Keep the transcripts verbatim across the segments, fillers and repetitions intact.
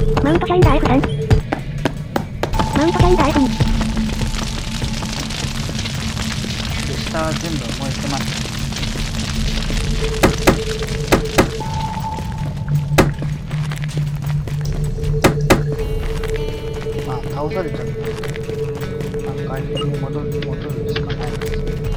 マウントチャインダー エフさん。マウントチャインダー エフに。 下は全部燃えてます。まあ倒されちゃった。回復に戻る戻るしかないです。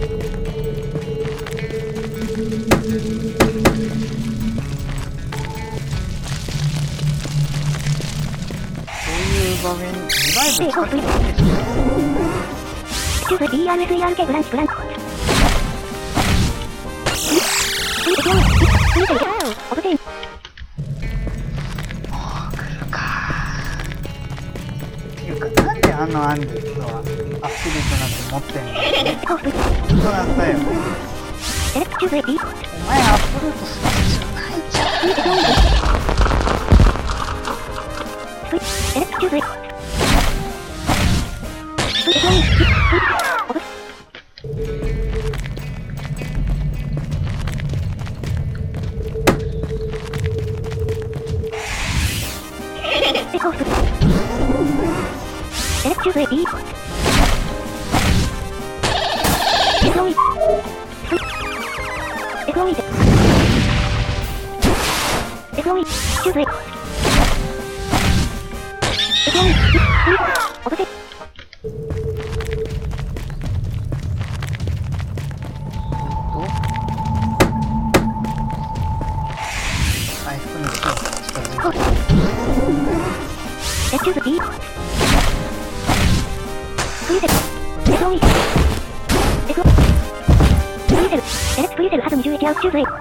そういう場面、リバイブ使っていいんですか？ チューブ ビーアールエスイーアールケー ブランチプラン。オブテイン。 もう来るか。っていうか、なんであのアンデッドはアップデートなんて持ってんの？本当なんだよ。 セレクトチューブ エーピー。 お前アップデートする必要ないじゃん。 セレクトチューブ エーピー。エコース。セレクトチューブ エーピー。エスオーイー。エスオーイー で。エスオーイー。チューブ エー。エスオーイー。オブテ。 回復に近づいて。 セチューブ P。プリセル。エスオーイー。エスオーイー。プリセル。セレクトプリセルハズにじゅういちアウトチューブ A。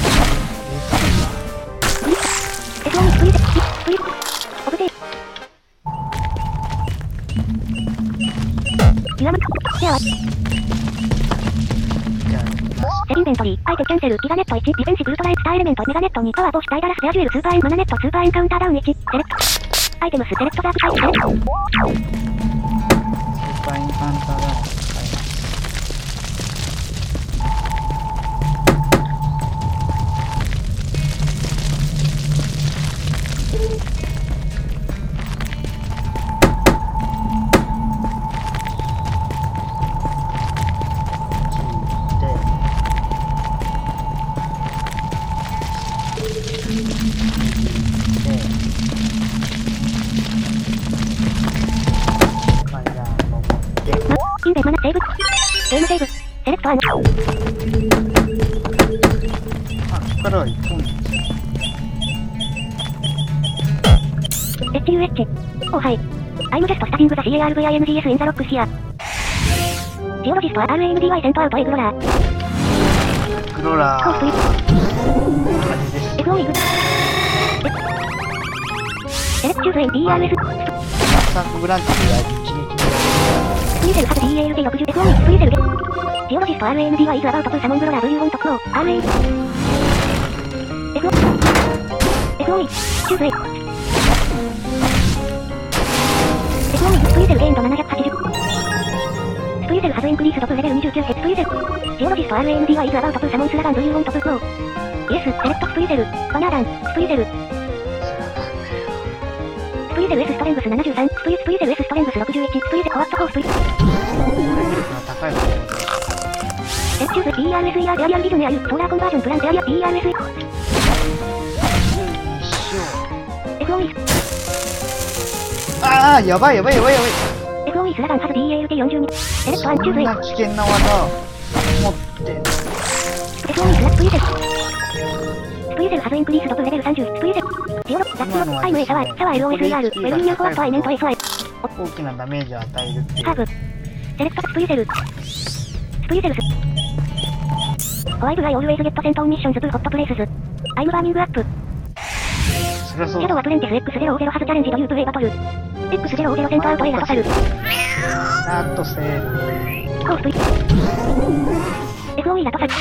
プリセル。エスオーイー。プリセル。プリセル。オブテイ。ユアム。では。セインベントリー、アイテムキャンセル、ギガネットいち、ディフェンシブルトライスターエレメント、メガネットに、パワーボス、タイガラス、レアジュエル、スーパーエン、マナネット、スーパーエンカウンターダウンいち、セレクト。アイテムス、セレクトザークサイト、セレクト。 スーパーエンカウンターダウン使います。 インベンマナセーブ。ゲームセーブ。セレクトアン。 あ、ここからは一本です。 エイチユーエイチ。おはい。I'm just studying theシーエーアールブイアイエヌジーエス in the rocks here. ジオロジストは アールエムディーワイ セントアウトエグロラー。 エグロラー。 コースプリ。 あれです。 エスオーイーグ。セレクチューズ エービーアールエス。 サークブランチでやる一撃スプリセルハズ ディーエーエル でろくじゅう。エスオーイースプリセルで。ジオロジスト アールエムディーワイ is about to サモングロラー do you want to go? アールエム。エスオーイー。エスオーイー。チューズ A。エスオーイースプリセルゲインドななひゃくはちじゅう。スプリセルハズインクリースドプレベルにじゅうきゅうヘッスプリセル。ジオロジスト アールエムディーワイ is about to サモンスラガン do you want to go? イエス、セレクトスプリセル。バナーダン、スプリセル。スプリセル S ストレングスななじゅうさん、スプリスプリセル S ストレングスろくじゅういち、スプリセコアットフォースプリセル。 攻撃力が高い方です。 セレクチューズ ビーアールエスイーアール エアリアルビジョンやユソーラーコンバージョンプランエアリア ビーアールエスイー。エスオーイー。 ああ、やばいやばいやばいやばい。 エスオーイー スラガンハズ ディーエーエルティーよんじゅうに。セレクトアンチューズ A。 そんな危険な技を持って。 エスオーイー スラスプリセル。スプリセルハズインクリースドプレベルさんじゅう。スプリセル。ジオロ、ラッツロ、アイムエサワー、サワー エルオーエスイーアール、ウェルミニューフォワットアイネント エスワイ。 大きなダメージを与えるっていう。 ハーブ。セレクトスプリセル。スプリセルス。ホワイトアイオールウェイズゲットセントオンミッションズプーホットプレイスズ。アイムバーミングアップ。 そりゃそうだ。 シャドウアプレンティス エックスゼロゼロ ハズチャレンジドユープレイバトル。エックスゼロゼロ セントアウトエラトサル。 なんとセーブ。 コースプリ。エスオーイー ラトサル。エ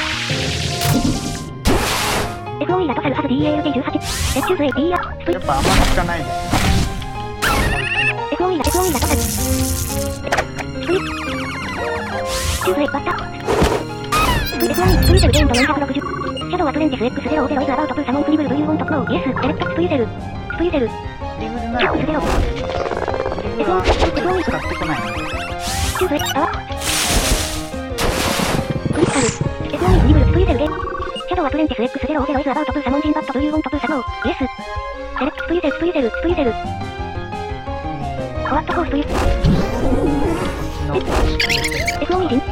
スオーイー ラトサルハズ ディーエーエルティーじゅうはち。セッチューズ エーピー アスプリ。 やっぱあんま効かないです。 エスオーイー ラ、エスオーイー ラトサル。スプリ。チューズ A バッタ。スプリ、エスオーイー スプリセルゲインドよんひゃくろくじゅう。シャドウアプレンティス エックスゼロゼロ is about to サモンフリブル do you want to go? Yes, セレクトスプリセル。スプリセル。 リグルならリグルは特に使ってこないのでチューブ、あわクリスタル、エスオーイーリグル、スプリゼルゲーシャドウアプレンティス エックスゼロゼロ イズアバウトプーサモンジンバットドゥユーウォントプーサノー、イエスセレクトスプリゼル、スプリゼル、スプリゼルコワットフォースプリのエスオーイー ジン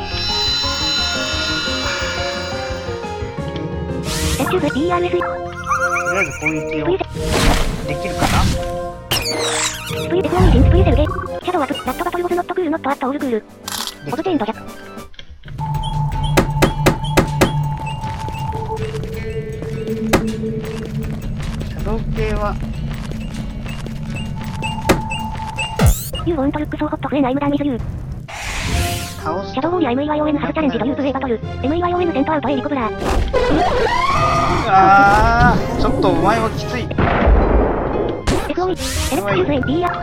エスチューブ、ビーアールエスイとりあえず攻撃をできるかな。 スプリエスオーイージンスプリゼルゲーシャドウアプラットバトルウォズノットクールノットアットオールクールオブテインドジャックシャドウ系はユーウォントルックソーホットフレンアイムダンイズユー倒すシャドウウォーリア エムイワイオーエヌ ハブチャレンジとユープレイバトル エムイワイオーエヌ セントアウト A リコブラーあーちょっとお前はきつい。 エスオーイー セレクトチューズエン ビーア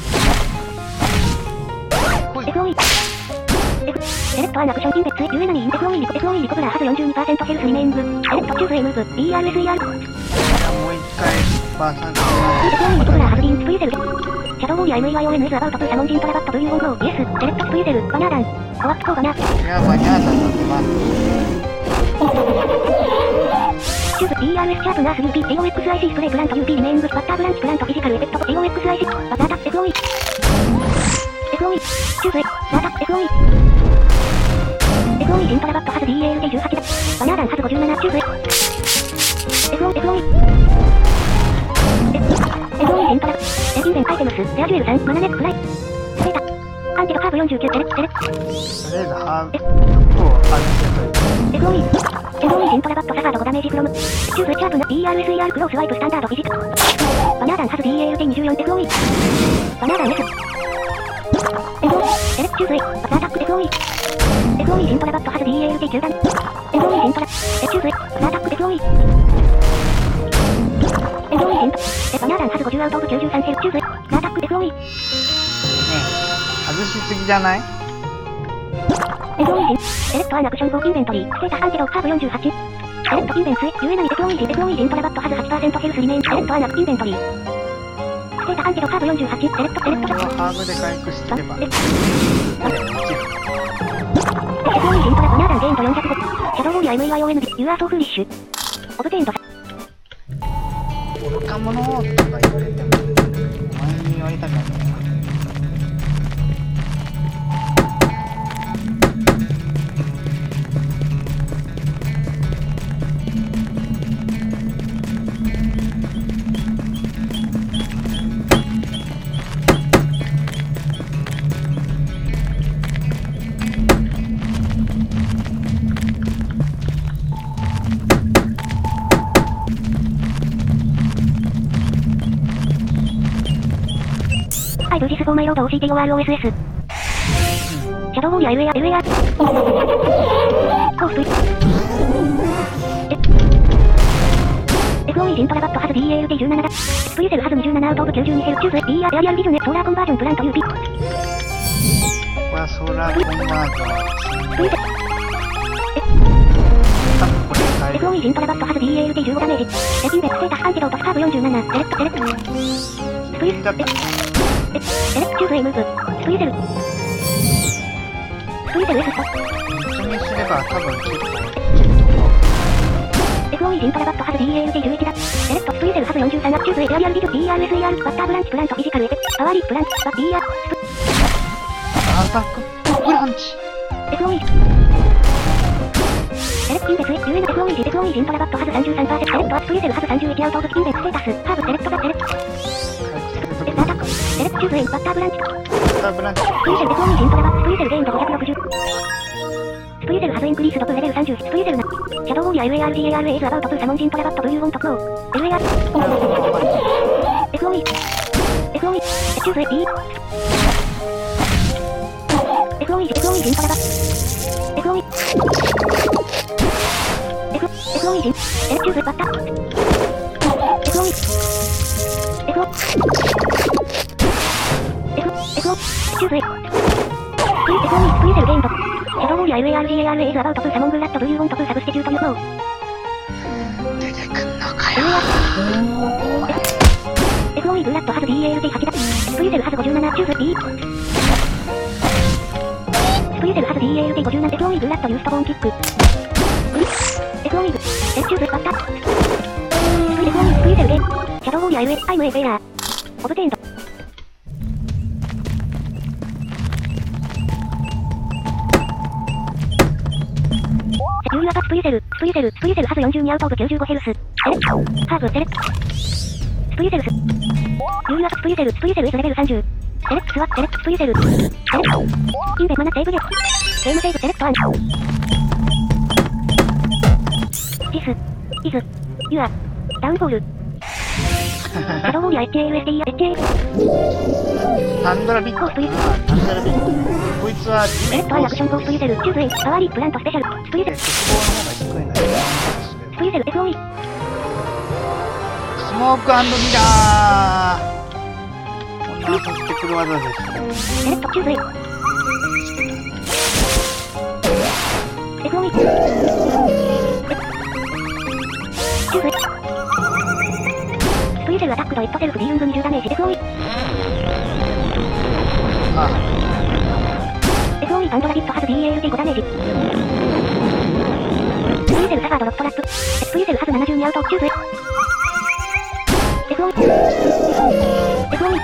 来いエスオーイー セレクトアンアクションピンペッツ ユーエナニー エスオーイー リコ エスオーイー リコブラーハズ よんじゅうにパーセント ヘルスリメイングセレクトチューズエムーブ ビーアールエスイーアールじゃあもう一回バーサークエスオーイー リコブラーハズビーンスプリゼルシャドウウォーリア エムイワイオーエヌ イズアバウトプーサモンジントラバットドゥユーウォンノーイエスセレクトスプリゼルバナーダンコワットコーバナーいやバニャーだなチューブ ビーアールエス シャープナース ユーピー エーオーエックスアイシー スプレープラント ユーピー リメイングバッターブランチプラントフィジカルエフェクト エーオーエックスアイシー バザータ エスオーイー エスオーイー チューブザータ エスオーイー エスオーイー ジントラバットハズ ディーエーエル でじゅうはちだバナーダンハズごじゅうななチューブ エスオーイー エスオーイー エスオーイー ジントラレジンデンアイテムスレアジュエルさんマナネックフライスレータアンティドカーブよんじゅうきゅうセレクセレクとりあえずハーブちょっと外してといてエスオーイー エスオーイー ジントラバットサガードごダメージフロムチューブチャープな ビーアールエスイーアール クロースワイプスタンダードフィジカルバナーダンハズ ディーエーエル でにじゅうよん エスオーイー バナーダン S エスオーイー セレクチューズエバザータック エスオーイー エスオーイー ジントラバットハズ ディーエーエル できゅうダン エスオーイー ジントラエチューズエバザータック エスオーイー エスオーイー ジントエバナーダンハズごじゅうアウトオブきゅうじゅうさんセレクチューズエバザータック エスオーイーねえ外しすぎじゃない。 エスオーイー ジンセレクトアンアクションフォーインベントリーステータスアンティドカーブよんじゅうはちセレクトインベンツ ユーエヌに エスオーイー ジン エスオーイー ジントラバットハズ はちパーセント ヘルスリメインセレクトアンアクインベントリーステータスアンティドカーブよんじゅうはちセレクトセレクトこれはハーブで回復してればエスオーイー ジントラバナーダンゲインドよんひゃくごシャドウウォーリア エムイワイオーエヌ ユーアーソーフーリッシュオブテインド愚か者とか言われてもお前に言われたかった。 はい、ブージスフォーマイロード オーシーティーオーアールオーエスエス シャドウウォーリア エルエーアール エルエーアール コースプリエスオーイー ジントラバットハズ ディーエーエル でじゅうななだスプリゼルハズにじゅうななアウトオブきゅうじゅうにヘルチューズ ビーアール エアリアルビジョンエソーラーコンバージョンプラント ユーピーここはソーラーコンバージョンはスプリゼ多分これ変えエスオーイー ジントラバットハズ ディーエーエル でじゅうごダメージレジンベステータスアンティドートスカーブよんじゅうななセレクトセレクトスプリだってセレクトチューズエムーブスプリゼルスプリゼル S スト一緒にすれば多分結構エスオーイー ジントラバットハズ ディーエーエル でじゅういちだセレクトスプリゼルハズよんじゅうさんアクチューズエアリアルビジョン ビーアールエスイーアール バッターブランチプラントフィジカルエフェクトパワーリープランチバ ビーアールアタックブランチエスオーイー セレクトインベス ユーエヌ エスオーイー エスオーイー ジントラバットハズ さんじゅうさんパーセント セレクトアスプリゼルハズさんじゅういちアウトオブインベスステータスハーブセレクトがセレクトエスアタックセレクトチューズエンバッターブランチバッターブランチスプリゼル エスオーイー ジントラバットスプリゼルゲインドごひゃくろくじゅうスプリゼルハズインクリースドプレベルさんじゅうスプリゼルなシャドウウォーリア エルエーアール ジーエーアール エイズアバウトプーサモンジントラバットブルユーウォントクロー エルエーアール エスオーイー エスオーイー チューズエ B エスオーイー エスオーイー ジントラバット エスオーイー エスオーイー ジンセレクチューズバッタ エスオーイー エスオーイー エスオーイー チューズエ エスオーイー スプリゼルゲインドシャドウウォーリア エルエーアール ジーエーアール エイズアバウトプーサモングラットブルユーウォントプーサブスティチュートユーノー出てくんのかよエスオーイーエフオーイー ブーラットハズ ディーエーエルティーはち だ。スプリセルハズごじゅうなな、チューズ B。スプリセルハズ ディーエーエルティーごじゅうなな、エフオーイー ブーラットユーストボーンキック。エフオーイー ブ、セルチューズスパッタ。スプリ エフオーイー スプリセルゲー。シャドウウォーリアー エルエス、アイムエイフェイラー。オブテインド。ユーユアパスプリセル、スプリセル、スプリセルハズよんじゅうにアウトオブきゅうじゅうごヘルス。セレクト、ハーブ、セレクト。スプリセルス。ユーユアパスプリセル、スプリセル S レベルさんじゅう。セレクトスワ、セレクトスプリセル。セレクト。インベマナセーブゲ。ゲームセーブセレクトアン。ジス、イズ、ユア、ダウンフォール。シャドウウォーリア エイチエーユーエスティー エイチエー。 タンドラビット。ああ、タンドラビット。こいつはセレクトアンアクションフォースプリセル、チューズエイ、パワーリープラントスペシャル、スプリセル。 鉄棒の方が低いな。 スプリセル エフオーイー。 スモーク&ミラー。こんな遊ってくる技ですね。 セレクトチューズエイ。エフオーイー。チューズエイ。スプリセルアタックドイットセルフディーウングにじゅうダメージ エフオーイー。 ああ。 エフオーイー バンドラビットハズ ディーエーエルティーご ダメージ。スプリセルサガードロットラップ。スプリセルハズななじゅうにアウトチューズエイ。エフオーイー。エフオーイー。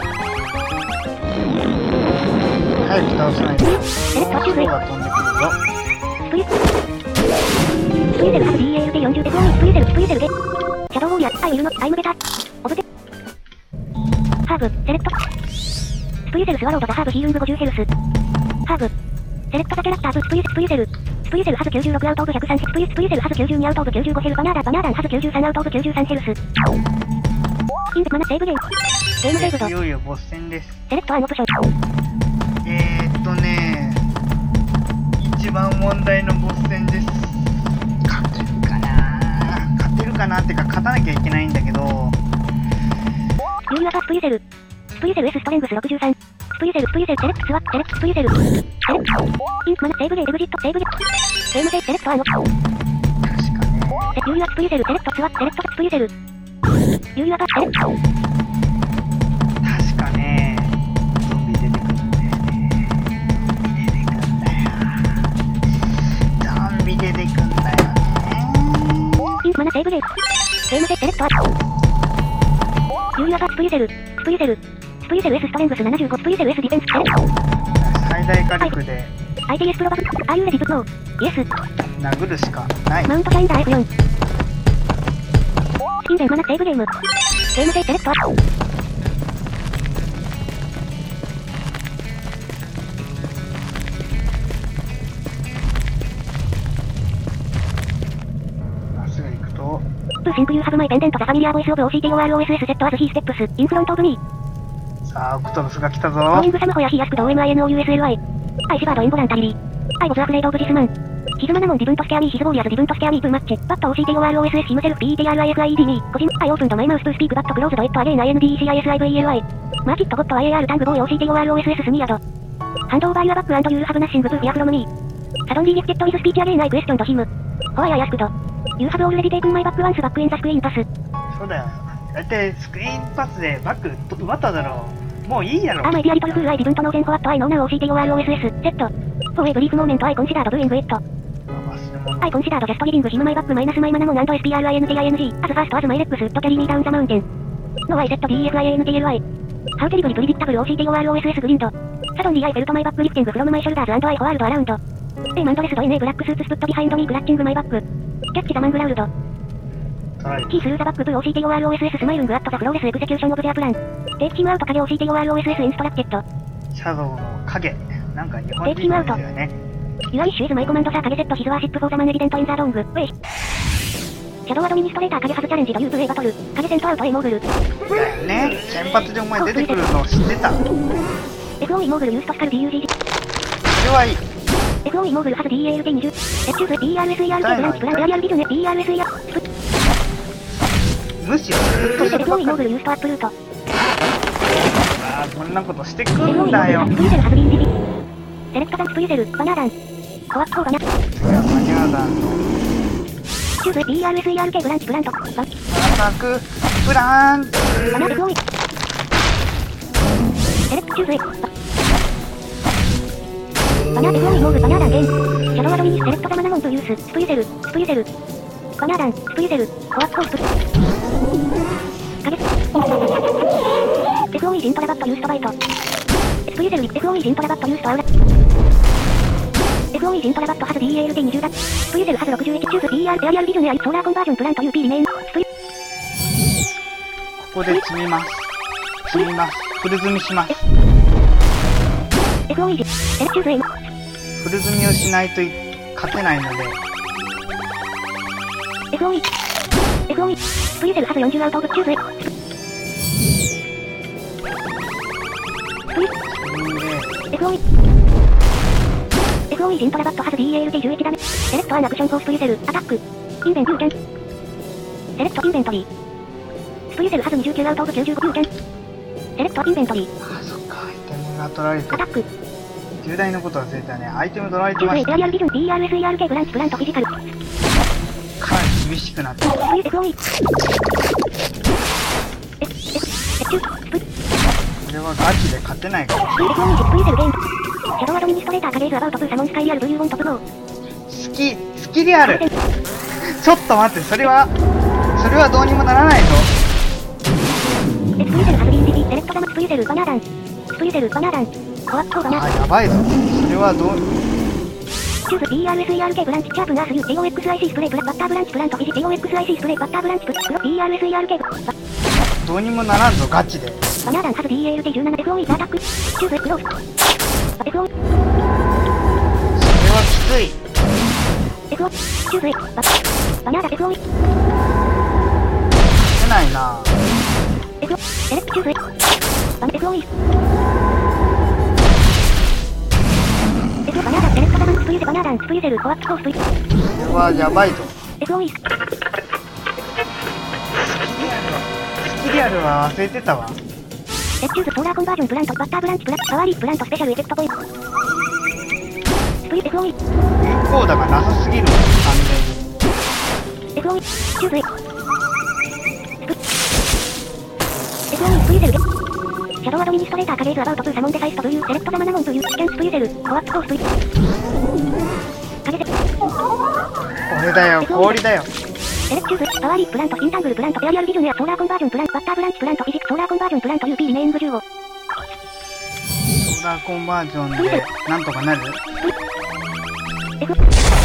早く倒さないと。 セレクトチューズエイ。 が飛んでくるぞ。 スプリスプリセルハズ ディーエーエルティーよんじゅう エフオーイー スプリセルスプリセルゲ。シャドウウォーリアアイいるのアイムベタ。オブテ。ハーブセレクト。スプリセルスワロードザハーブヒールングごじゅうヘルス。ハーブセレクトザキャラクターズスプリスプリセル。スプリセルハズきゅうじゅうろくアウトオブひゃくさんスプリスプリセルハズきゅうじゅうにアウトオブきゅうじゅうごヘルバナーダバナーダンハズきゅうじゅうさんアウトオブきゅうじゅうさんヘルス。インベマナセーブゲーム。ゲームセーブド。 いよいよボス戦です。 セレクトアンオプション。 えーっとね一番問題のボス戦です。勝てるかな勝てるかなってか勝たなきゃいけないんだけど。 ユーユアパスプリセル。スプリセル S ストレングスろくじゅうさん。スプリセルスプリセルセレクトスワセレクトスプリセル。セレクト。インマナセーブゲーエグジットセーブゲー。ゲームセーブセレクトアンオプション。 確かね。 ユーユアスプリセルセレクトスワセレクトスプリセル。ユーユアパスセレクト。 確かねゾンビ出てくるんだよね。出てくんだよ。ゾンビ出てくんだよね。 インマナセーブゲー。ゲームセーブセレクトアン。ユーユアパスプリセル。スプリセル。スプリセル S ストレングスななじゅうごスプリセル S ディフェンスセレクト。 最大火力でアイティーエス プロバブ。Are you ready to go? Yes。 殴るしかない。 マウントシャインダー エフよん。インベンマナセーブゲーム。ゲームセーブセレクト。 まっすぐ行くと。 To think you have my pendant the familiar voice of オーシーティーオーアールオーエスエス set as he steps in front of me。 さあ、オクトブスが来たぞ。 ゴーイングサムホヤヒアスクド オーエムアイエヌオーユーエスエルアイ。アイシバードインボランタリリー。アイボズアフレイドオブジスマン。ヒズマナモンディブントスキャーミーヒズボーリアズディブントスキャーミープーマッチ。バット オーシーティーオーアールオーエスエス ヒムセルフ ピーイーティーアールアイエフアイイーディー ミー。個人、アイオープンドマイマウストゥスピークバットクローズドエットアゲイン アイエヌディーイーシーアイエスアイブイエルアイ。マーキットゴット アイエーアール タングボーイ オーシーティーオーアールオーエスエス スミヤド。ハンドオーバーユアバックアンドユーハブナッシングプーフィアフロムミー。サドンリーギフテッドイズスピーチアゲインアイクエスチョンドヒム。ホアイアイアスクド。ユーハブオールレディテイクンマイバックワンスバックインザスクリーンパス。 そうだよ。だいたいスクリーンパスでバック奪っただろう。もういいやろ。 アーマイディアリトルフーアイディブントノーゼンフォワットアイノーナー オーシーティーオーアールオーエスエス セット。フォーエブリーフモーメントアイコンシダードドゥイングエット。I considered just giving him my back minus my manamon and sprinting as fast as my legs to carry me down the mountain. No, I said defintly. How terribly predictable O C T O R O S S grinned. Suddenly I felt my back lifting from my shoulders and I whirled around. A man dressed in a black suit stood behind me clutching my back. Catch the man growled. He threw the back to O C T O R O S S smiling at the flawless execution of their plan. Take him out to O C T O R O S S instructed. シャドウの影。なんか日本人なんだよね。 Your issue is my command sir Kage set his worship for the man evident in the wrong way. Shadow Administrator Kage has challenged you to a battle. Kage sent out a mogul. だよね。先発でお前出てくるの知ってた。 エフオーイー mogul used to scar ディーユージー。 それはいい。 エフオーイー mogul has ディーエーエルティーにじゅう。Choose ディーアールエスイーアール ブランチプランエアリアルビズネ ディーアールエスイーアール。 むしろずっとしてるばっかり。 エフオーイー mogul used to up root。 ああ、こんなことしてくんだよ。 スプリセル has been defeated。セレクトダンスプリセル、バナーダン。コアッコーバナ。 次はバニャーダン。 Choose ディーアールエスイーアール ブランチプラント。バアタックプラン。 バナーエフオーイー。 チューズ A。バナー エフオーイー モーブ、バナーダンゲーム。シャドウアドミニスセレクトザマナモンとユース、スプリゼル、スプリゼル。バナーダン、スプリゼル、コアッコースプリ。カゲス。エフオーイー ジントラバットユーストバイト。スプリゼル エフオーイー ジントラバットユーストアウラ。エフオーイー ジントラバットハズ ディーエーエルティーにじゅう だ。スプリゼルハズろくじゅういちチューズ ディーアール エアリアルビジョンやソーラーコンバージョンプラント ユーピー リメイン。スプリ。 ここで積みます。積みます。フル積みします。 エフオーイー ジ、セレチューズ A。 フル積みをしないと勝てないので。 エフオーイー。エフオーイー。スプリゼルハズよんじゅうアウトオブチューズ A。スプリ。エフオーイー。エフオーイー ジントラバットハズ ディーエーエルティーじゅういちダメ。セレクトアンアクションフォースプリゼル、アタック。インベントユーキャン。セレクトインベントリー。スプリゼルハズにじゅうきゅうアウトオブきゅうじゅうごユーキャン。セレクトインベントリー。 あ、そっか、アイテムが取られてる。 アタック。 重大なこと忘れたね。アイテム取られてチューズ A、 ました。 エアリアルビジョン、ディーアールエスイーアールケー ブランチプラントフィジカル。 かなり厳しくなってる。 エフオーイー。え、え、え、チュー、スプリ。 これはガチで勝てないかもしれない。 エフオーイー スプリゼルゲーム。シャドウアドミニストレーターカレーズアバウトプーサモンスカイリアルブリューボントプロー。 スキ、スキリアル。ちょっと待って、それは、それはどうにもならないぞ。 エスプリゼルハズビンディビ、セレクトザムスプリゼルバナーダン。スプリゼルバナーダン。コアッコーバナー。 あ、やばいぞ。それはどう、 チューズ ディーアールエスイーアールケー ブランチチャープナースユー エーオーエックスアイシー スプレープラバッターブランチプラントフィジ エーオーエックスアイシー スプレーバッターブランチプラプロ ディーアールエスイーアールケー バどうにもならんぞ、ガチで。 バナーダンハズ ディーエーエルティーじゅうなな エフオーイー アタック。チューズクロース。エフオーイー。 それはきつい。 エフオーイー。チューズ A。ババナーダ エフオーイー。 勝てないな。 エフオーイー。セレクトチューズ A。バナ エフオーイー。エフオーイー。バナーダンセレクトザマンスプリゼバナーダンスプリゼルコアッコースプリ。 これはやばいぞ。 エフオーイー。 スキリアルは忘れてたわ。 セチューズソーラーコンバージョンプラントバッターブランチプラパワーリープラントスペシャルエフェクトポイント。スプリ エフオーイー。 有効打がなさすぎる。完全に。 エフオーイー。チューズ A。エフオーイー スプリゼルゲ。シャドウアドミニストレーターカレーズアバウトプーサモンデサイストブユーセレクトザマナモンブユーキャンスプリゼルコアッコースプリ。カゲゼ。 これだよ、氷だよ。 セレクチューズパワーリープラントインタングルプラントエアリアルビジョンやソーラーコンバージョンプラントバッターブランチプラントフィジックソーラーコンバージョンプラント ユーピー リメイングじゅうご。 ソーラーコンバージョンでなんとかなる。 F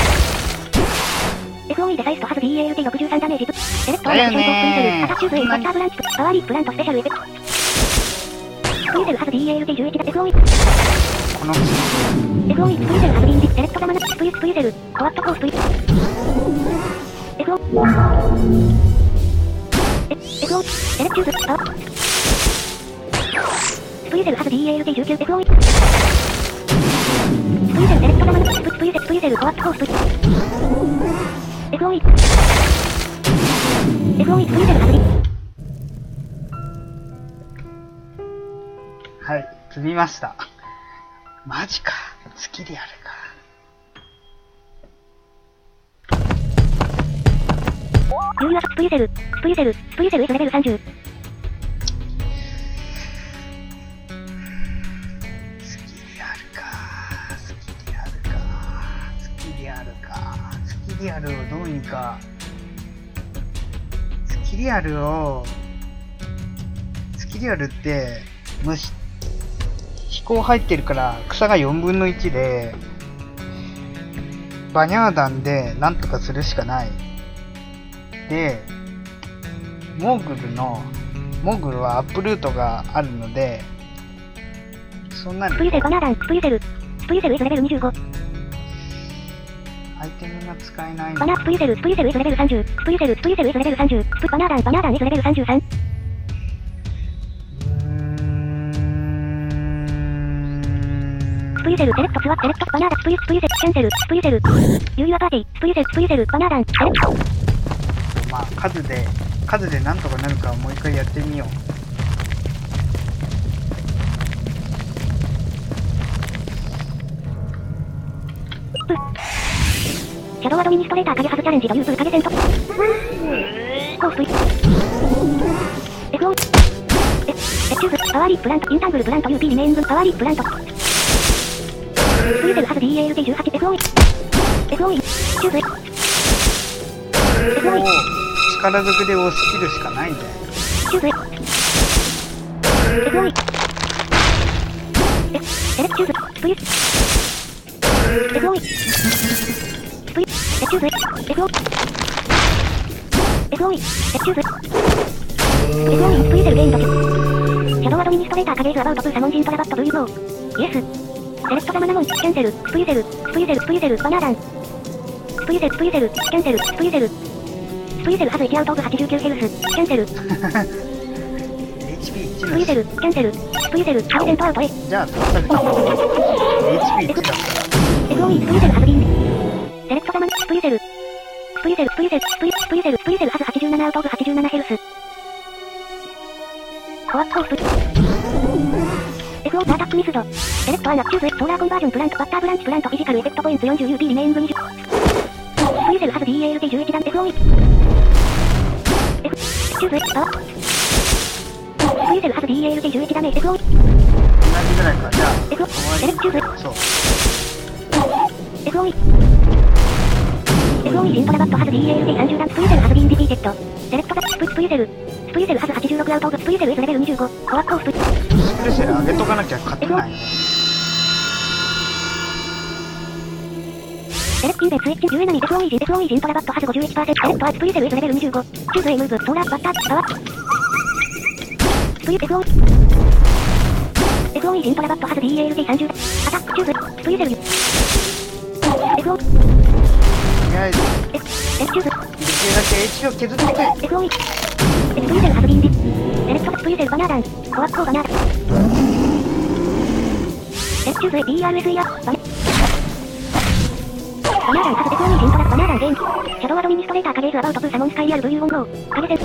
エフオーイー でサイストハズ ディーエーエルティーろくじゅうさんダメージセレクトアンアクションフォースプリゼルアタチューズ A バッターブランチパワーリープラントスペシャルエフェクトスプリゼルハズ ディーエーエルティーじゅういちだ エフオーイーこのエフオーイー スプリゼルハズビンディセレクトザマナスプリスプリゼルコアットコースプリ エフオーイー エフオーイー セレクチューズパワースプリゼルハズ ディーエーエルティーじゅうきゅう エフオーイー スプリゼルセレクトザマナスプリゼルスプリゼルコアットコースプリ エフオーイー エフオーイー スプリゼルハズビはい、積みました。マジか。スキリアルか。 ユーユアスプリゼル、スプリゼル、スプリゼル S レベルさんじゅう。 スキリアルか。スキリアルか。スキリアルか。スキリアルをどうにか。スキリアルを、スキリアルって、虫、飛行入ってるから草がよんぶんのいちで、バニャーダンでなんとかするしかない。で、モーグルの、モーグルはアップルートがあるので、そんなに。 スプリゼルバナーダン、スプリゼル、スプリゼル S レベルにじゅうご。 アイテムが使えない。 バナースプリゼル、スプリゼル S レベルさんじゅう。スプリゼル、スプリゼル S レベルさんじゅう。スプバナーダン、バナーダン S レベルさんじゅうさん。スプリゼル、セレクト、スワット、セレクト、バナーダン、スプリ、スプリゼル、キャンセル、スプリゼル、ユーユアパーティー、スプリゼル、スプリゼル、バナーダン、セレクト。 まあ、数で、数でなんとかなるかもう一回やってみよう。 シャドウアドミニストレーター影ハズチャレンジというプル影セント。コースプリ。エフオー。エ、エチューズ。 パワーリーププラント、インタングルプラント ユーピー リメインズ、パワーリーププラント。スプリセルハズ ディーエーエルケーじゅうはち、エフオーイ。エフオーイ、チューズ。エフオーイ、 力ずくで押し切るしかないんだよ。 チューズ。エフオーイ。エ、セレクチューズ、スプリ。エフオーイ。スプリ、エチューズ、エフオーイ。エフオーイ、エチューズ。エフオーイ、スプリセルゲインド。シャドウアドミニストレーターカゲーズアバウトプーサモンジントラバット ブイゴー。イエス。セレクトザマナモン、キャンセル、スプリセル、スプリセル、スプリセル、バナーダン。スプリセル、スプリセル、キャンセル、スプリセル。スプリセルハズいちアウトオブはちじゅうきゅうヘルス、キャンセル。 エイチピーいちスプリセル、キャンセル、スプリセル、ハズデントアウトへ。 じゃあ、取ったけど。エイチピーいち だったら。 エフオーイ、スプリセルハズビン。セレクトザマナ、スプリセル。スプリセル、スプリセル、スプリ、スプリセル、スプリセルハズはちじゅうななアウトオブはちじゅうななヘルス。コアットスプリ。エフオー アタックミスド。セレクトアンアチューズ、ソーラーコンバージョンプラント、バッターブランチプラント、フィジカルエフェクトポイント よんじゅうユービー リメイングにじゅう。スプリセルハズ ディーエーエルケーじゅういち ダン、エフオーイ。F、チューズ、パワー。スプリセルハズ ディーエーエルケーじゅういち ダメージ、エフオーイ。 同じぐらいか。じゃあ、 F、セレクチューズ。 そう。 エフオーイ。エフオーイ シントラバットハズ ディーエーエルケーさんじゅう ダン、スプリセルハズビンディフィーテッド。セレクトザ、スプ、スプリセル。スプリセルハズはちじゅうろくアウトオブ、スプリセル S レベルにじゅうご。コアットスプリ。 スプリセル上げとかなきゃ勝てない。 セレクティンベスイッチ、じゅうエナに エフオーイ ジン、エフオーイ ジントラバットハズ ごじゅういちパーセント、セレクトアスプリセル S レベルにじゅうご。チューズ A ムーブ、ソーラー、バッター、パワー。スプリ、エフオーイ。エフオーイ ジントラバットハズ ディーエーエルケーさんじゅう。アタック、チューズ、スプリセル。エフオーイ。 とりあえず、 エフ、エフチューズ。 できるだけ エイチピー を削ってくれ。 エフオーイ。スプリセルハズビンディ。セレクトスプリセルバナーダン。コアットバナーダン。エフチューズ ディーアールエスイーアー、バナー。バナーダンハズ エフオーイ ジントラバナーダンゲーム。シャドウアドミニストレーターカゲーズアバウトプーサモンスカイアル ブイユーワン ロー。カゲセン。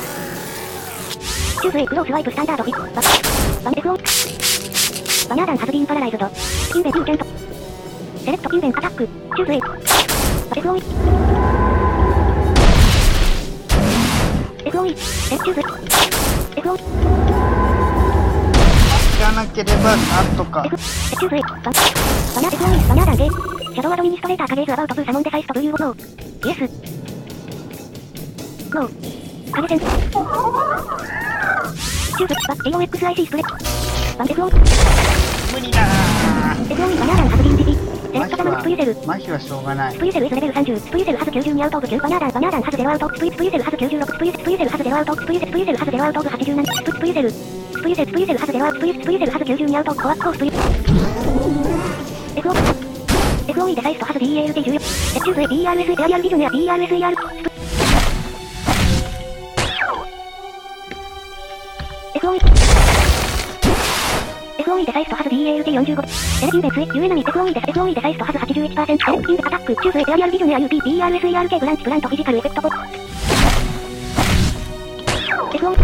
チューズ A クロースワイプスタンダードフィット。バ、バン エフオーイ。バナーダンハズビンパラライズド。キンベンユーキャント。セレクトキンベンアタック。チューズ A。エフオーイ。エフオーイ。エフチューズ。エフオーイ。 じゃなければ、なんとか。 F、チューズ A。バナ、バナ、エフオーイ、バナーダンゲー。シャドウアドミニストレーターカゲーズアバウトプーサモンデサイスト ブイユーワン ノー。イエス。ノー。カゲセン。チューズ、バ、エーオーエックスアイシー スプレ。バン エフオーイ。 無理だー。 エフオーイ バナーダンハズビンディフィ。セレクトザマナスプリセル。 麻痺はしょうがない。 スプリセル S レベルさんじゅう。スプリセルハズきゅうじゅうにアウトオブきゅう。バナーダン、バナーダンハズゼロアウト。スプリ、スプリセルハズきゅうじゅうろく。スプリ、スプリセルハズゼロアウト。スプリ、スプリセルハズゼロアウトオブはちじゅうなな。スプ、スプリセル。スプリセル、スプリセルハズゼロアウト。スプリ、スプリセルハズきゅうじゅうにアウト。コアットスプリ。エフオーイ。エフオーイ デサイストハズ ディーエーエルケーじゅうよん。エチューズ A、ディーアールエス、エアリアルビジョンや ディーアールエスイーアール。エフオーイ。エフオーイ デサイストハズ ディーエーエルケーよんじゅうご。セレキンベンスイ、ユーエナミ エフオーイ デ、エフオーイ デサイストハズ はちじゅういちパーセント。セレキンベアタック、チューズ A、エアリアルビジョンや ユーピー、ディーアールエスイーアールケー ブランチプラントフィジカルエフェクトボ。エフオーイ。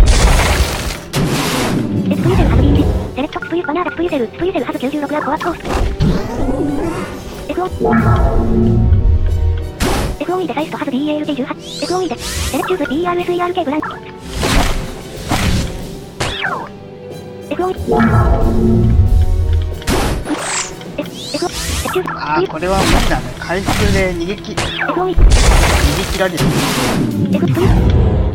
エスプリセルハズビンディ。セレクトスプリ、バナーダスプリセル、スプリセルハズきゅうじゅうろくアコアコース。エフオーイ。エフオーイ デサイストハズ ディーエーエルケーじゅうはち。エフオーイ で、セレクチューズ ディーアールエスイーアールケー ブランチ。エフオーイ。 あー、これは無理だね。回復で逃げき、逃げエフオーイ。 切られる。 エフスプリ。